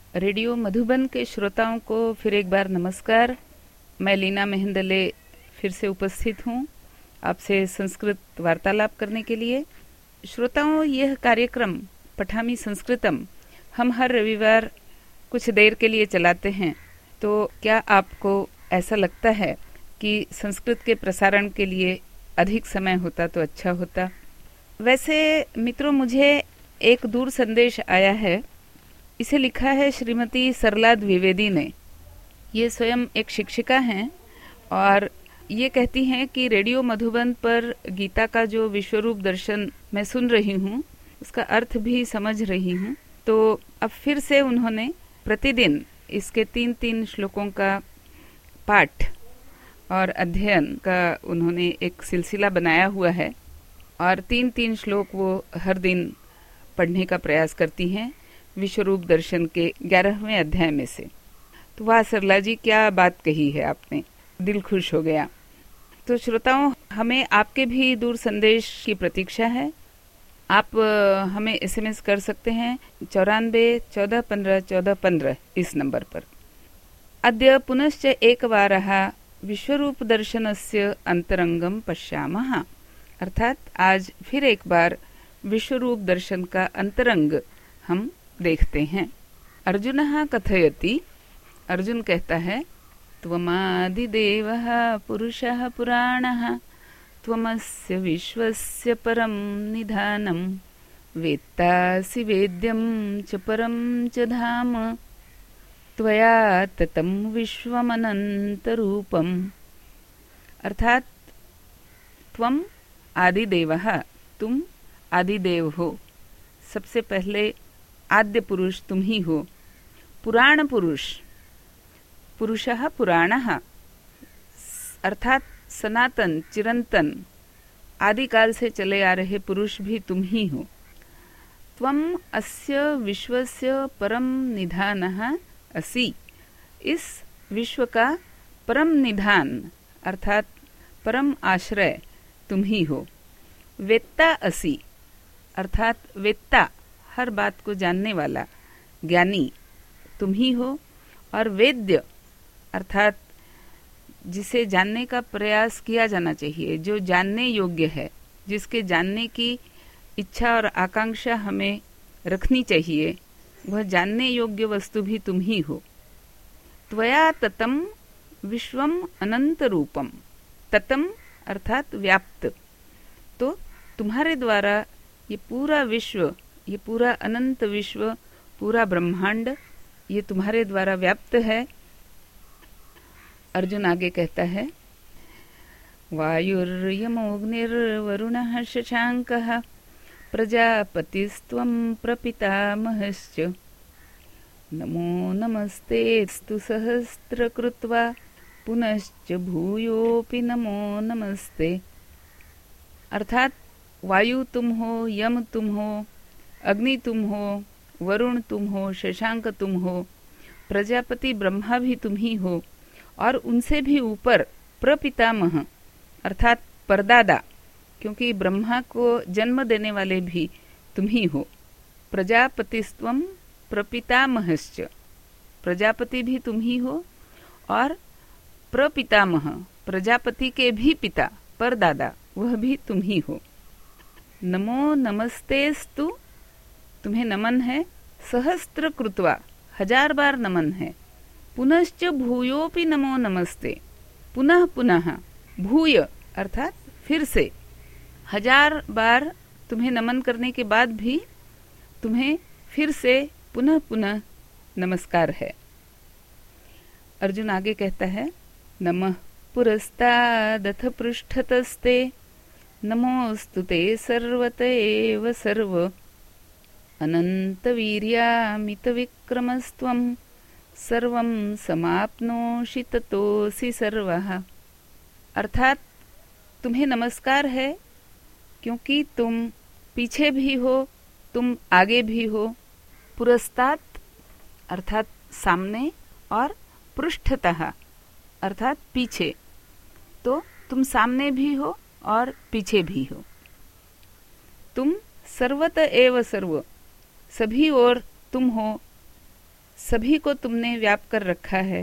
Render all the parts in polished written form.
Radio Madhuban के श्रोताओं को फिर एक बार नमस्कार। मैं लीना मेहंदले फिर से उपस्थित हूँ आपसे संस्कृत वार्तालाप करने के लिए। श्रोताओं, यह कार्यक्रम पठामी संस्कृतम हम हर रविवार कुछ देर के लिए चलाते हैं। तो क्या आपको ऐसा लगता है कि संस्कृत के प्रसारण के लिए अधिक समय होता तो अच्छा होता? वैसे मित्रों, मुझे एक दूर संदेश आया है। इसे लिखा है श्रीमती सरला द्विवेदी ने। ये स्वयं एक शिक्षिका हैं और ये कहती हैं कि रेडियो मधुबन पर गीता का जो विश्वरूप दर्शन मैं सुन रही हूँ, उसका अर्थ भी समझ रही हूँ। तो अब फिर से उन्होंने प्रतिदिन इसके 3-3 श्लोकों का पाठ और अध्ययन का उन्होंने एक सिलसिला बनाया हुआ है और 3-3 श्लोक वो हर दिन पढ़ने का प्रयास करती हैं विश्वरूप दर्शन के 11वें अध्याय में से। तो वाह सरला जी, क्या बात कही है आपने, दिल खुश हो गया। तो श्रोताओं, हमें आपके भी दूर संदेश की प्रतीक्षा है। आप हमें SMS कर सकते हैं 94 14 15 14 15 इस नंबर पर। अद्य पुनश्च एकवारः विश्वरूप दर्शनस्य अंतरंगम पश्यामः। अर्थात आज फिर एक बार विश्वरूप दर्शन का अंतरंग हम देखते हैं। अर्जुनः कथयति, अर्जुन कहता है, त्वमादिदेवः पुरुषः पुराणः त्वमस्य विश्वस्य परं निधानं वेत्तासि वेद्यं च परं च धाम त्वया ततं विश्वमनन्तरूपम्। अर्थात त्वम आदिदेवः, तुम आदिदेव हो, सबसे पहले आद्य पुरुष तुम ही हो। पुराण पुरुष, पुरुषः पुराणः, अर्थात सनातन चिरंतन आदिकाल से चले आ रहे पुरुष भी तुम ही हो। त्वम अस्य विश्वस्य परम निधानः असि, इस विश्व का परम निधान अर्थात परम आश्रय तुम ही हो। वेत्ता असि, अर्थात वेत्ता हर बात को जानने वाला ज्ञानी तुम ही हो। और वेद्य अर्थात जिसे जानने का प्रयास किया जाना चाहिए, जो जानने योग्य है, जिसके जानने की इच्छा और आकांक्षा हमें रखनी चाहिए, वह जानने योग्य वस्तु भी तुम ही हो। त्वया ततम विश्वम अनंत रूपम। ततम अर्थात व्याप्त, तो तुम्हारे द्वारा ये पूरा विश्व, ये पूरा अनंत विश्व, पूरा ब्रह्मांड, ये तुम्हारे द्वारा व्याप्त है। अर्जुन आगे कहता है, वायुर्यमोऽग्निर्वरुणः शशाङ्कः प्रजापतिस्त्वं प्रपितामहश्च नमो नमस्तेऽस्तु सहस्रकृत्वा पुनश्च भूयोऽपि नमो नमस्ते। अर्थात वायु तुम हो, यम तुम हो, अग्नि तुम हो, वरुण तुम हो, शशांक तुम हो, प्रजापति ब्रह्मा भी तुम ही हो, और उनसे भी ऊपर प्रपितामह अर्थात परदादा, क्योंकि ब्रह्मा को जन्म देने वाले भी तुम ही हो। प्रजापतिस्त्वं प्रपितामहश्च, प्रजापति भी तुम ही हो और प्रपितामह प्रजापति के भी पिता परदादा, वह भी तुम ही हो। नमो नमस्तेस्तु, तुम्हें नमन है, सहस्त्र कृत्वा, 1000 बार नमन है। पुनश्च भूयोपि नमो नमस्ते, पुनः पुनः, भूय अर्थात फिर से, 1000 बार तुम्हें नमन करने के बाद भी तुम्हें फिर से पुनः पुनः नमस्कार है। अर्जुन आगे कहता है, नमः पुरस्तादथ पृष्ठतस्ते नमोऽस्तु ते सर्वत एव सर्व अनन्तवीर्यामितविक्रमस्त्वं सर्वं समाप्नोषि ततोऽसि सर्वः। अर्थात तुम्हें नमस्कार है, क्योंकि तुम पीछे भी हो, तुम आगे भी हो। पुरस्तात् अर्थात सामने और पृष्ठतः अर्थात पीछे, तो तुम सामने भी हो और पीछे भी हो। तुम सर्वत एव सर्व, सभी ओर तुम हो, सभी को तुमने व्याप्त कर रखा है।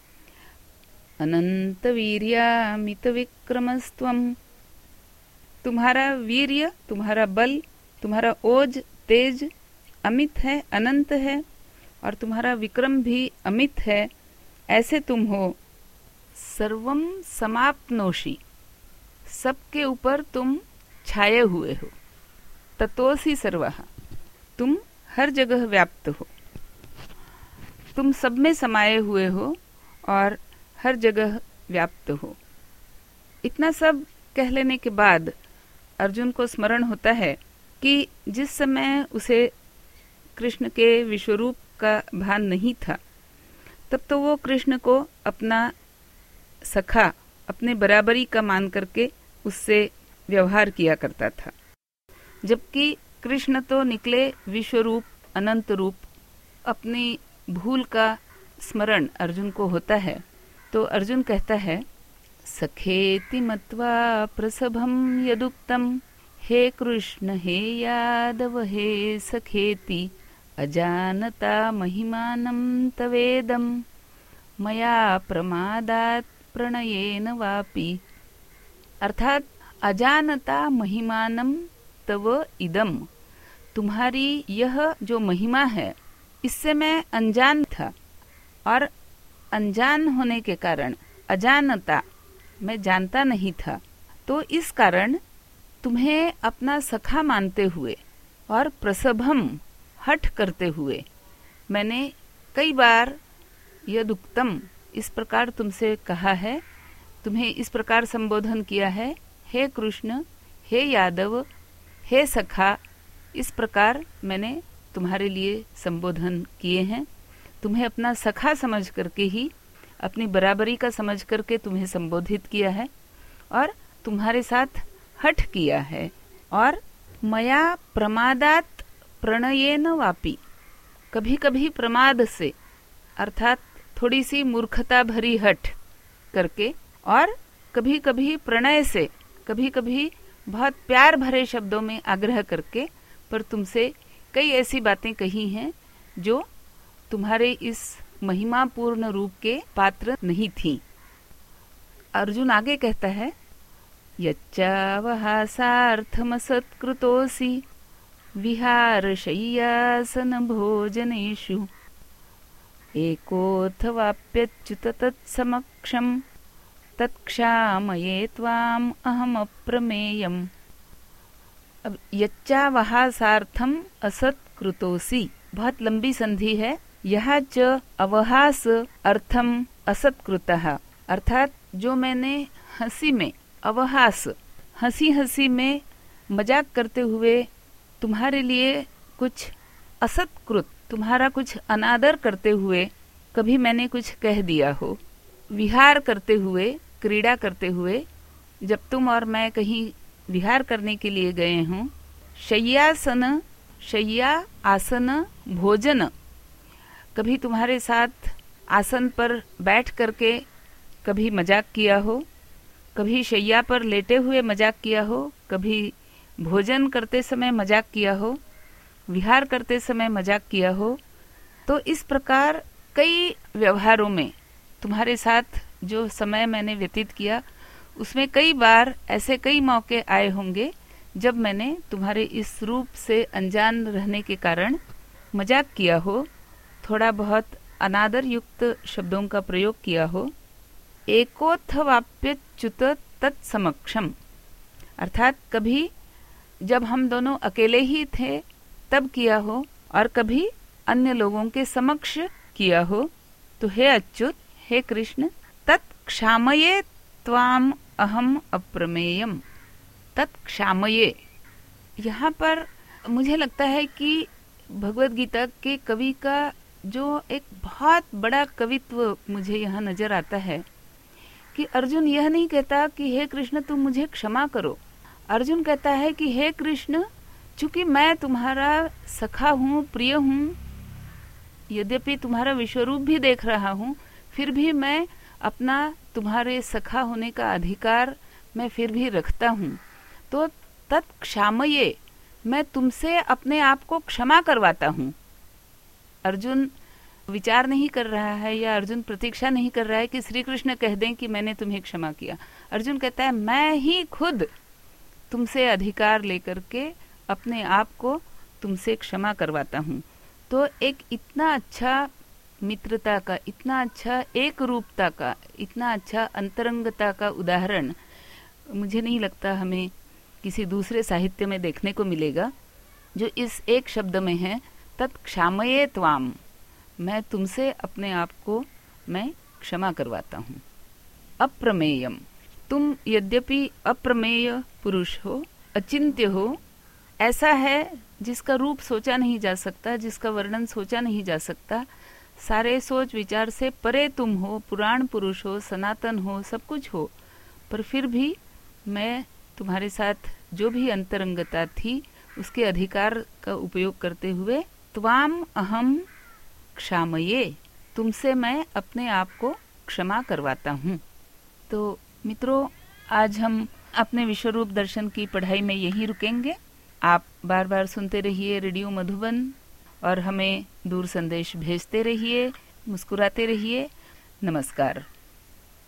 अनंत वीर्यामित विक्रमस्त्वम, तुम्हारा वीर्य, तुम्हारा बल, तुम्हारा ओज तेज अमित है, अनंत है, और तुम्हारा विक्रम भी अमित है। ऐसे तुम हो। सर्वम समाप्नोषि, सबके ऊपर तुम छाए हुए हो। ततोसि सर्वः, तुम हर जगह व्याप्त हो। तुम सब में समाये हुए हो और हर जगह व्याप्त हो। इतना सब कह लेने के बाद अर्जुन को स्मरण होता है कि जिस समय उसे कृष्ण के विश्वरूप का भान नहीं था, तब तो वो कृष्ण को अपना सखा, अपने बराबरी का मान करके उससे व्यवहार किया करता था। जबकि कृष्ण तो निकले विश्वरूप, अनंत रूप। अपनी भूल का स्मरण अर्जुन को होता है, तो अर्जुन कहता है, सखेति मत्वा प्रसभं यदुक्तम, हे कृष्ण हे यादव हे सखेति, अजानता महिमानं तवेदं, मया प्रमादात् प्रणयेन वापि। अर्थात अजानता महिमानं तव इदम, तुम्हारी यह जो महिमा है इससे मैं अनजान था, और अनजान होने के कारण, अजानता मैं जानता नहीं था, तो इस कारण तुम्हें अपना सखा मानते हुए और प्रसभम हठ करते हुए मैंने कई बार यदुक्तम इस प्रकार तुमसे कहा है, तुम्हें इस प्रकार संबोधन किया है, हे कृष्ण, हे यादव, हे सखा। इस प्रकार मैंने तुम्हारे लिए संबोधन किए हैं। तुम्हें अपना सखा समझ करके ही, अपनी बराबरी का समझ करके तुम्हें संबोधित किया है और तुम्हारे साथ हठ किया है। और मया प्रमादात प्रणयेन वापि, कभी कभी प्रमाद से अर्थात थोड़ी सी मूर्खता भरी हठ करके, और कभी कभी प्रणय से, कभी कभी बहुत प्यार भरे शब्दों में आग्रह करके, पर तुमसे कई ऐसी बातें कही हैं जो तुम्हारे इस महिमापूर्ण रूप के पात्र नहीं थी। अर्जुन आगे कहता है, यच्चावहासार्थमसत्कृतोऽसि विहारशय्यासन भोजनेषु, एकोऽथवाप्यच्युत तत्समक्षम्, तत्क्षामये त्वाम् अहमप्रमेयम्। अब यच्चावहासार्थम असत्कृतोऽसि, बहुत लंबी संधि है। यह च अवहास अर्थम असत्कृतः, अर्थात जो मैंने हंसी में, अवहास हंसी हंसी में मजाक करते हुए तुम्हारे लिए कुछ असत्कृत, तुम्हारा कुछ अनादर करते हुए कभी मैंने कुछ कह दिया हो, विहार करते हुए, क्रीड़ा करते हुए जब तुम और मैं कहीं विहार करने के लिए गए हों, शय्यासन, शय्या आसन भोजन, कभी तुम्हारे साथ आसन पर बैठ करके कभी मजाक किया हो, कभी शैया पर लेटे हुए मजाक किया हो, कभी भोजन करते समय मजाक किया हो, विहार करते समय मजाक किया हो। तो इस प्रकार कई व्यवहारों में तुम्हारे साथ जो समय मैंने व्यतीत किया, उसमें कई बार ऐसे कई मौके आए होंगे जब मैंने तुम्हारे इस रूप से अनजान रहने के कारण मजाक किया हो, थोड़ा बहुत अनादर युक्त शब्दों का प्रयोग किया हो। एकोत्थवाप्यच्युत तत्समक्षम, अर्थात कभी जब हम दोनों अकेले ही थे तब किया हो, और कभी अन्य लोगों के समक्ष किया हो। तो हे अच्युत, हे कृष्ण, तत्क्षामये त्वाम अहम अप्रमेयम। तत्क्षामये, यहाँ पर मुझे लगता है कि भगवद गीता के कवि का जो एक बहुत बड़ा कवित्व मुझे यहाँ नजर आता है कि अर्जुन यह नहीं कहता कि हे कृष्ण तुम मुझे क्षमा करो। अर्जुन कहता है कि हे कृष्ण, चूंकि मैं तुम्हारा सखा हूँ, प्रिय हूँ, यद्यपि तुम्हारा विश्वरूप भी देख रहा हूँ, फिर भी मैं अपना तुम्हारे सखा होने का अधिकार मैं फिर भी रखता हूँ। तो तत्क्षामये, मैं तुमसे अपने आप को क्षमा करवाता हूँ। अर्जुन विचार नहीं कर रहा है या अर्जुन प्रतीक्षा नहीं कर रहा है कि श्री कृष्ण कह दें कि मैंने तुम्हें क्षमा किया। अर्जुन कहता है मैं ही खुद तुमसे अधिकार लेकर के अपने आप को तुमसे क्षमा करवाता हूँ। तो एक इतना अच्छा मित्रता का, इतना अच्छा एक रूपता का, इतना अच्छा अंतरंगता का उदाहरण मुझे नहीं लगता हमें किसी दूसरे साहित्य में देखने को मिलेगा, जो इस एक शब्द में है, तत्क्षामये त्वाम, मैं तुमसे अपने आप को मैं क्षमा करवाता हूँ। अप्रमेयम, तुम यद्यपि अप्रमेय पुरुष हो, अचिंत्य हो, ऐसा है जिसका रूप सोचा नहीं जा सकता, जिसका वर्णन सोचा नहीं जा सकता, सारे सोच विचार से परे तुम हो, पुराण पुरुष हो, सनातन हो, सब कुछ हो, पर फिर भी मैं तुम्हारे साथ जो भी अंतरंगता थी उसके अधिकार का उपयोग करते हुए त्वाम अहम क्षामये, तुमसे मैं अपने आप को क्षमा करवाता हूँ। तो मित्रों, आज हम अपने विश्वरूप दर्शन की पढ़ाई में यहीं रुकेंगे। आप बार बार सुनते रहिए रेडियो मधुबन और हमें दूर संदेश भेजते रहिए, मुस्कुराते रहिए। नमस्कार।